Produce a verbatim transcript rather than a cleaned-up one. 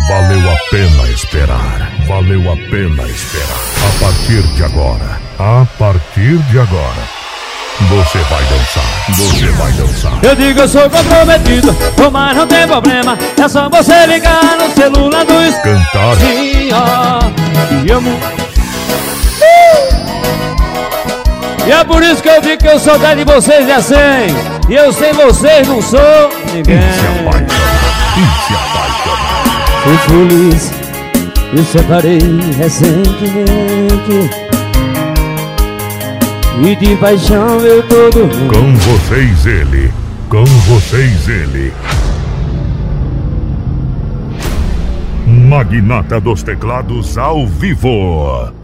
Valeu a pena esperar. Valeu a pena esperar. A partir de agora, a partir de agora, você vai dançar, você vai dançar. Eu digo eu sou comprometido, mas não tem problema. É só você ligar no celular do es... Cantar. Sim, ó, te amo. E é por isso que eu digo que eu sou dez de vocês é cem. E eu sem vocês não sou ninguém. E se apaixonar, e se apaixonar. Fui feliz, me separei recentemente. E de paixão eu todo. Com vocês ele, com vocês ele. Magnata dos Teclados ao vivo.